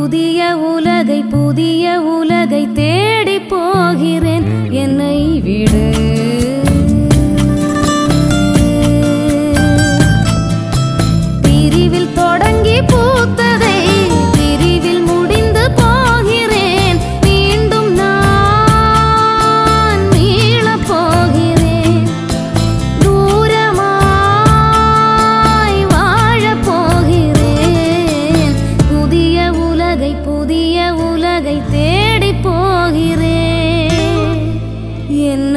புதிய உலகை தேடி போகிறேன் என்னை விடு பிரிவில் தொடங்கி பூத்ததை பிரிவில் முடிந்து போகிறேன் மீண்டும் நான் மீளப் போகிறேன் தூரமாய் வாழப் போகிறேன் புதிய உலகை தேடி போகிறேன்